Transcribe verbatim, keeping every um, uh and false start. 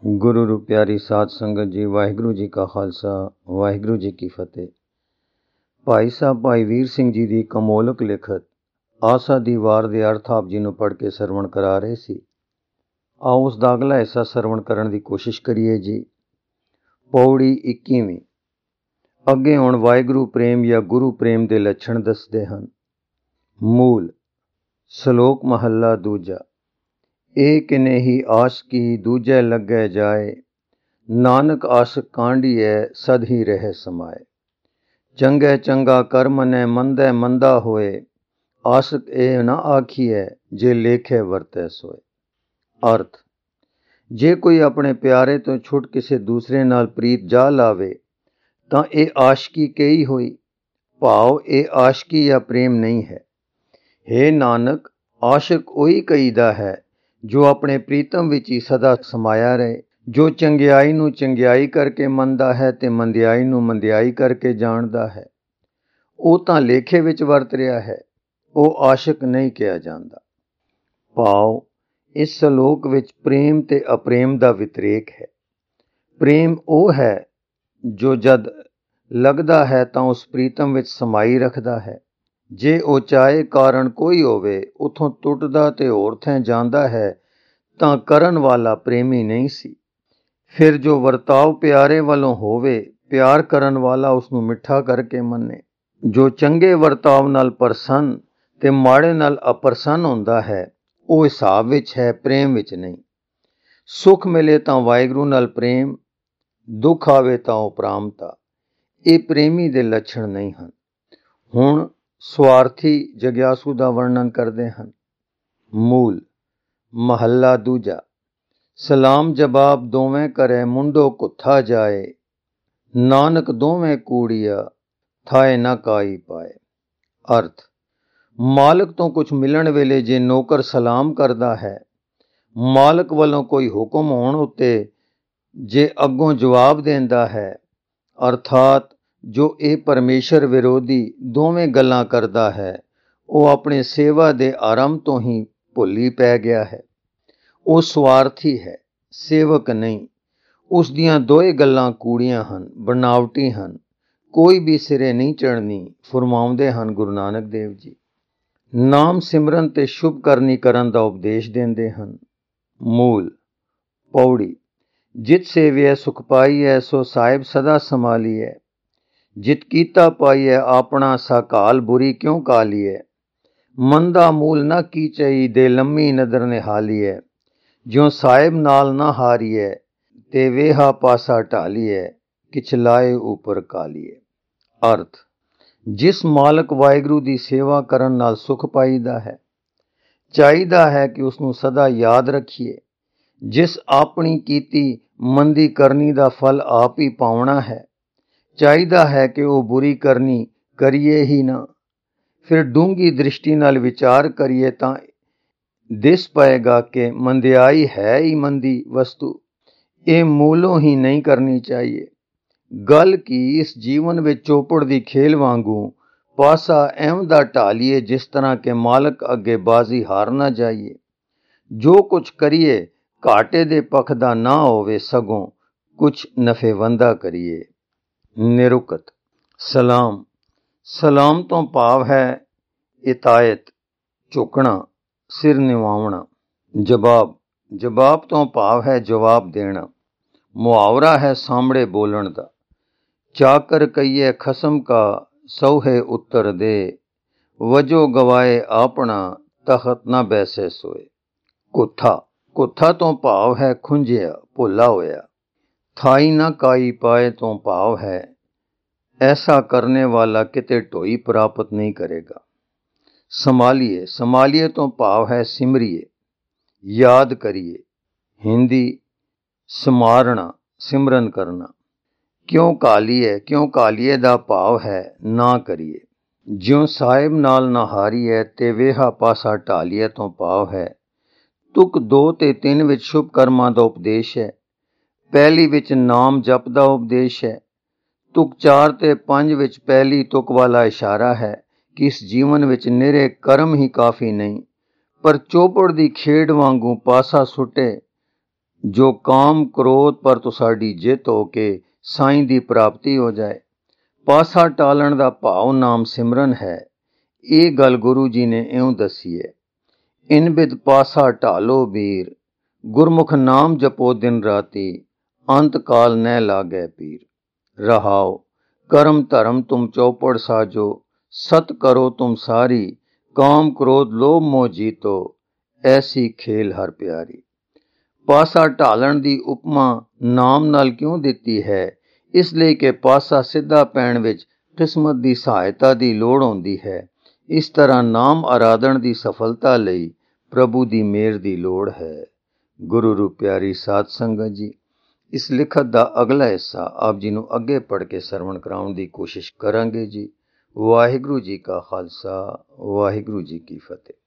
ਗੁਰੂ ਰੂ ਪਿਆਰੀ ਸਾਧ ਸੰਗਤ ਜੀ, ਵਾਹਿਗੁਰੂ ਜੀ ਕਾ ਖਾਲਸਾ, ਵਾਹਿਗੁਰੂ ਜੀ ਕੀ ਫਤਿਹ। ਭਾਈ ਸਾਹਿਬ ਭਾਈ ਵੀਰ ਸਿੰਘ ਜੀ ਦੀ ਕਮੋਲਕ ਲਿਖਤ ਆਸਾ ਦੀ ਵਾਰ ਦੇ ਅਰਥ ਆਪ ਜੀ ਨੂੰ ਪੜ੍ਹ ਕੇ ਸਰਵਣ ਕਰਾ ਰਹੇ ਸੀ। ਆਓ ਉਸ ਦਾ ਅਗਲਾ ਹਿੱਸਾ ਸਰਵਣ ਕਰਨ ਦੀ ਕੋਸ਼ਿਸ਼ ਕਰੀਏ ਜੀ। ਪੌੜੀ ਇੱਕੀਵੀਂ। ਅੱਗੇ ਹੁਣ ਵਾਹਿਗੁਰੂ ਪ੍ਰੇਮ ਜਾਂ ਗੁਰੂ ਪ੍ਰੇਮ ਦੇ ਲੱਛਣ ਦੱਸਦੇ ਹਨ। ਮੂਲ ਸ਼ਲੋਕ ਮਹੱਲਾ ਦੂਜਾ। ਏਕ ਨੇਹੀ ਆਸ਼ਕੀ ਦੂਜੈ ਲੱਗੈ ਜਾਏ, ਨਾਨਕ ਆਸ਼ਕ ਕਾਂਢੀਐ ਸਦ ਹੀ ਰਹਿ ਸਮਾਏ। ਚੰਗੈ ਚੰਗਾ ਕਰ ਮੰਨੈ ਮੰਦੈ ਮੰਦਾ ਹੋਏ, ਆਸ਼ਕ ਇਹ ਨਾ ਆਖੀਐ ਜੇ ਲੇਖੇ ਵਰਤੈ ਸੋਏ। ਅਰਥ, ਜੇ ਕੋਈ ਆਪਣੇ ਪਿਆਰੇ ਤੋਂ ਛੁੱਟ ਕਿਸੇ ਦੂਸਰੇ ਨਾਲ ਪ੍ਰੀਤ ਜਾ ਲਾਵੇ ਤਾਂ ਇਹ ਆਸ਼ਕੀ ਕਹੀ ਹੋਈ। ਭਾਵ ਇਹ ਆਸ਼ਕੀ ਜਾਂ ਪ੍ਰੇਮ ਨਹੀਂ ਹੈ। ਹੇ ਨਾਨਕ, ਆਸ਼ਕ ਉਹੀ ਕਹੀਦਾ ਹੈ ਜੋ ਆਪਣੇ ਪ੍ਰੀਤਮ ਵਿੱਚ ਹੀ ਸਦਾ ਸਮਾਇਆ ਰਹੇ, ਜੋ ਚੰਗਿਆਈ ਨੂੰ ਚੰਗਿਆਈ ਕਰਕੇ ਮੰਨਦਾ ਹੈ ਤੇ ਮੰਦਿਆਈ ਨੂੰ ਮੰਦਿਆਈ ਕਰਕੇ ਜਾਣਦਾ ਹੈ। ਉਹ ਤਾਂ ਲੇਖੇ ਵਿੱਚ ਵਰਤ ਰਿਹਾ ਹੈ, ਉਹ ਆਸ਼ਕ ਨਹੀਂ ਕਿਹਾ ਜਾਂਦਾ। ਭਾਵ, ਇਸ ਸ਼ਲੋਕ ਵਿੱਚ ਪ੍ਰੇਮ ਤੇ ਅਪ੍ਰੇਮ ਦਾ ਵਿਤਰੇਕ ਹੈ। ਪ੍ਰੇਮ ਉਹ ਹੈ ਜੋ ਜਦ ਲੱਗਦਾ ਹੈ ਤਾਂ ਉਸ ਪ੍ਰੀਤਮ ਵਿੱਚ ਸਮਾਈ ਰੱਖਦਾ ਹੈ। ਜੇ ਉਹ ਚਾਹੇ ਕਾਰਨ ਕੋਈ ਹੋਵੇ ਉਥੋਂ ਟੁੱਟਦਾ ਤੇ ਹੋਰ ਥਾਂ ਜਾਂਦਾ ਹੈ ਤਾਂ ਕਰਨ ਵਾਲਾ ਪ੍ਰੇਮੀ ਨਹੀਂ ਸੀ। ਫਿਰ ਜੋ ਵਰਤਾਓ ਪਿਆਰੇ ਵੱਲੋਂ ਹੋਵੇ, ਪਿਆਰ ਕਰਨ ਵਾਲਾ ਉਸ ਨੂੰ ਮਿੱਠਾ ਕਰਕੇ ਮੰਨੇ। ਜੋ ਚੰਗੇ ਵਰਤਾਓ ਨਾਲ ਪ੍ਰਸੰਨ ਤੇ ਮਾੜੇ ਨਾਲ ਅਪ੍ਰਸੰਨ ਹੁੰਦਾ ਹੈ, ਉਹ ਹਿਸਾਬ ਵਿੱਚ ਹੈ, ਪ੍ਰੇਮ ਵਿੱਚ ਨਹੀਂ। ਸੁੱਖ ਮਿਲੇ ਤਾਂ ਵਾਹਿਗੁਰੂ ਨਾਲ ਪ੍ਰੇਮ, ਦੁੱਖ ਆਵੇ ਤਾਂ ਉਪਰਾਮਤਾ। ਇਹ ਪ੍ਰੇਮੀ ਦੇ ਲੱਛਣ ਨਹੀਂ ਹਨ। ਹੁਣ ਸਵਾਰਥੀ ਜਗਿਆਸੂ ਦਾ ਵਰਣਨ ਕਰਦੇ ਹਨ। ਮੂਲ ਮਹੱਲਾ ਦੂਜਾ। ਸਲਾਮ ਜਵਾਬ ਦੋਵੇਂ ਕਰੇ ਮੁੰਡੋ ਕੁੱਥਾ ਜਾਏ, ਨਾਨਕ ਦੋਵੇਂ ਕੂੜੀਆ ਥਾਏ ਨਾ ਕਾਈ ਪਾਏ। ਅਰਥ, ਮਾਲਕ ਤੋਂ ਕੁਝ ਮਿਲਣ ਵੇਲੇ ਜੇ ਨੌਕਰ ਸਲਾਮ ਕਰਦਾ ਹੈ, ਮਾਲਕ ਵੱਲੋਂ ਕੋਈ ਹੁਕਮ ਹੋਣ ਉੱਤੇ ਜੇ ਅੱਗੋਂ ਜਵਾਬ ਦਿੰਦਾ ਹੈ, ਅਰਥਾਤ ਜੋ ਇਹ ਪਰਮੇਸ਼ਰ ਵਿਰੋਧੀ ਦੋਵੇਂ ਗੱਲਾਂ ਕਰਦਾ ਹੈ, ਉਹ ਆਪਣੇ ਸੇਵਾ ਦੇ ਆਰੰਭ ਤੋਂ ਹੀ ਭੁੱਲੀ ਪੈ ਗਿਆ ਹੈ। ਉਹ ਸਵਾਰਥੀ ਹੈ, ਸੇਵਕ ਨਹੀਂ। ਉਸ ਦੀਆਂ ਦੋਏ ਗੱਲਾਂ ਕੂੜੀਆਂ ਹਨ, ਬਨਾਵਟੀ ਹਨ, ਕੋਈ ਵੀ ਸਿਰੇ ਨਹੀਂ ਚੜ੍ਹਨੀ, ਫਰਮਾਉਂਦੇ ਹਨ ਗੁਰੂ ਨਾਨਕ ਦੇਵ ਜੀ। ਨਾਮ ਸਿਮਰਨ ਤੇ ਸ਼ੁਭ ਕਰਨੀ ਕਰਨ ਦਾ ਉਪਦੇਸ਼ ਦਿੰਦੇ ਹਨ। ਮੂਲ ਪੌੜੀ। ਜਿਤ ਸੇਵਿਐ ਸੁਖ ਪਾਈਐ, ਸੋ ਸਾਹਿਬ ਸਦਾ ਸੰਭਾਲੀਐ। ਜਿਤ ਕੀਤਾ ਪਾਈਐ ਆਪਣਾ, ਸਾਕਾਲ ਬੁਰੀ ਕਿਉਂ ਕਾਲੀਐ। ਮੰਦਾ ਮੂਲ ਨਾ ਕੀਚਈ, ਦੇ ਲੰਮੀ ਨਦਰ ਨਿਹਾਲੀਐ। ਜਿਉ ਸਾਹਿਬ ਨਾਲ ਨਾ ਹਾਰੀਐ, ਤੇ ਵੇਹਾ ਪਾਸਾ ਢਾਲੀਐ, ਕਿਛ ਲਾਏ ਉਪਰ ਕਾਲੀਐ। ਅਰਥ, ਜਿਸ ਮਾਲਕ ਵਾਹਿਗੁਰੂ ਦੀ ਸੇਵਾ ਕਰਨ ਨਾਲ ਸੁਖ ਪਾਈਦਾ ਹੈ, ਚਾਹੀਦਾ ਹੈ ਕਿ ਉਸ ਨੂੰ ਸਦਾ ਯਾਦ ਰੱਖੀਏ। ਜਿਸ ਆਪਣੀ ਕੀਤੀ ਮੰਦੀ ਕਰਨੀ ਦਾ ਫਲ ਆਪ ਹੀ ਪਾਉਣਾ ਹੈ, ਚਾਹੀਦਾ ਹੈ ਕਿ ਉਹ ਬੁਰੀ ਕਰਨੀ ਕਰੀਏ ਹੀ ਨਾ। ਫਿਰ ਡੂੰਘੀ ਦ੍ਰਿਸ਼ਟੀ ਨਾਲ ਵਿਚਾਰ ਕਰੀਏ ਤਾਂ ਦਿਸ ਪਏਗਾ ਕਿ ਮੰਦਿਆਈ ਹੈ ਹੀ ਮੰਦੀ ਵਸਤੂ। ਇਹ ਮੂਲੋਂ ਹੀ ਨਹੀਂ ਕਰਨੀ ਚਾਹੀਏ। ਗੱਲ ਕੀ ਇਸ ਜੀਵਨ ਵਿੱਚ ਚੌਪੜ ਦੀ ਖੇਲ ਵਾਂਗੂ ਪਾਸਾ ਐਵੇਂ ਦਾ ਢਾਲੀਏ ਜਿਸ ਤਰ੍ਹਾਂ ਕਿ ਮਾਲਕ ਅੱਗੇ ਬਾਜ਼ੀ ਹਾਰ ਨਾ ਜਾਈਏ। ਜੋ ਕੁਝ ਕਰੀਏ ਘਾਟੇ ਦੇ ਪੱਖ ਦਾ ਨਾ ਹੋਵੇ, ਸਗੋਂ ਕੁਝ ਨਫੇਵੰਦਾ ਕਰੀਏ। ਨਿਰੁਕਤ। ਸਲਾਮ। ਸਲਾਮ ਤੋਂ ਭਾਵ ਹੈ ਇਤਾਇਤ, ਝੁਕਣਾ, ਸਿਰ ਨਿਵਾਉਣਾ। ਜਵਾਬ। ਜਵਾਬ ਤੋਂ ਭਾਵ ਹੈ ਜਵਾਬ ਦੇਣਾ। ਮੁਹਾਵਰਾ ਹੈ ਸਾਹਮਣੇ ਬੋਲਣ ਦਾ। ਚਾਕਰ ਕਹੀਏ ਖਸਮ ਕਾ, ਸੌਹੇ ਉੱਤਰ ਦੇ। ਵਜੋ ਗਵਾਏ ਆਪਣਾ, ਤਖਤ ਨਾ ਬੈਸੇ ਸੋਏ। ਕੁੱਥਾ। ਕੁੱਥਾ ਤੋਂ ਭਾਵ ਹੈ ਖੁੰਝਿਆ, ਭੁੱਲਾ ਹੋਇਆ। ਥਾਈ ਨਾ ਕਾਈ ਪਾਏ ਤੋਂ ਭਾਵ ਹੈ ਐਸਾ ਕਰਨੇ ਵਾਲਾ ਕਿਤੇ ਢੋਈ ਪ੍ਰਾਪਤ ਨਹੀਂ ਕਰੇਗਾ। ਸੰਭਾਲੀਏ। ਸੰਭਾਲੀਏ ਤੋਂ ਭਾਵ ਹੈ ਸਿਮਰੀਏ, ਯਾਦ ਕਰੀਏ। ਹਿੰਦੀ ਸਮਾਰਣਾ, ਸਿਮਰਨ ਕਰਨਾ। ਕਿਉਂ ਕਾਲੀਏ। ਕਿਉਂ ਕਾਲੀਏ ਦਾ ਭਾਵ ਹੈ ਨਾ ਕਰੀਏ। ਜਿਉਂ ਸਾਹਿਬ ਨਾਲ ਨਾ ਹਾਰੀਏ ਤੇ ਵੇਹਾ ਪਾਸਾ ਢਾਲੀਏ ਤੋਂ ਭਾਵ ਹੈ ਤੁਕ ਦੋ ਤੇ ਤਿੰਨ ਵਿੱਚ ਸ਼ੁਭ ਕਰਮਾਂ ਦਾ ਉਪਦੇਸ਼ ਹੈ। ਪਹਿਲੀ ਵਿੱਚ ਨਾਮ ਜਪ ਦਾ ਉਪਦੇਸ਼ ਹੈ। ਤੁਕ ਚਾਰ ਤੇ ਪੰਜ ਵਿੱਚ ਪਹਿਲੀ ਤੁਕ ਵਾਲਾ ਇਸ਼ਾਰਾ ਹੈ ਕਿ ਇਸ ਜੀਵਨ ਵਿੱਚ ਨਿਰੇ ਕਰਮ ਹੀ ਕਾਫੀ ਨਹੀਂ, ਪਰ ਚੌਪੜ ਦੀ ਖੇਡ ਵਾਂਗੂ ਪਾਸਾ ਸੁੱਟੇ ਜੋ ਕਾਮ ਕ੍ਰੋਧ ਪਰ ਤੁਸਾਡੀ ਜਿੱਤ ਹੋ ਕੇ ਸਾਈਂ ਦੀ ਪ੍ਰਾਪਤੀ ਹੋ ਜਾਏ। ਪਾਸਾ ਟਾਲਣ ਦਾ ਭਾਵ ਨਾਮ ਸਿਮਰਨ ਹੈ। ਇਹ ਗੱਲ ਗੁਰੂ ਜੀ ਨੇ ਇਉਂ ਦੱਸੀ ਹੈ। ਇਨ ਬਿਦ ਪਾਸਾ ਢਾਲੋ ਵੀਰ, ਗੁਰਮੁਖ ਨਾਮ ਜਪੋ ਦਿਨ ਰਾਤੀ, ਅੰਤ ਕਾਲ ਨਹਿ ਲਾਗੈ ਪੀਰ। ਰਹਾਉ ਕਰਮ ਧਰਮ ਤੁਮ ਚੌਪੜ ਸਾਜੋ, ਸਤ ਕਰੋ ਤੁਮ ਸਾਰੀ, ਕਾਮ ਕ੍ਰੋਧ ਲੋਭ ਮੋਹ ਜੀਤੋ, ਐਸੀ ਖੇਲ ਹਰ ਪਿਆਰੀ। ਪਾਸਾ ਢਾਲਣ ਦੀ ਉਪਮਾ ਨਾਮ ਨਾਲ ਕਿਉਂ ਦਿੱਤੀ ਹੈ? ਇਸ ਲਈ ਕਿ ਪਾਸਾ ਸਿੱਧਾ ਪੈਣ ਵਿੱਚ ਕਿਸਮਤ ਦੀ ਸਹਾਇਤਾ ਦੀ ਲੋੜ ਹੁੰਦੀ ਹੈ। ਇਸ ਤਰ੍ਹਾਂ ਨਾਮ ਆਰਾਧਨ ਦੀ ਸਫਲਤਾ ਲਈ ਪ੍ਰਭੂ ਦੀ ਮਿਹਰ ਦੀ ਲੋੜ ਹੈ। ਗੁਰੂ ਰੂਪ ਪਿਆਰੀ ਸਾਧ ਸੰਗਤ ਜੀ, ਇਸ ਲਿਖਤ ਦਾ ਅਗਲਾ ਹਿੱਸਾ ਆਪ ਜੀ ਨੂੰ ਅੱਗੇ ਪੜ੍ਹ ਕੇ ਸਰਵਣ ਕਰਾਉਣ ਦੀ ਕੋਸ਼ਿਸ਼ ਕਰਾਂਗੇ ਜੀ। ਵਾਹਿਗੁਰੂ ਜੀ ਕਾ ਖਾਲਸਾ, ਵਾਹਿਗੁਰੂ ਜੀ ਕੀ ਫਤਿਹ।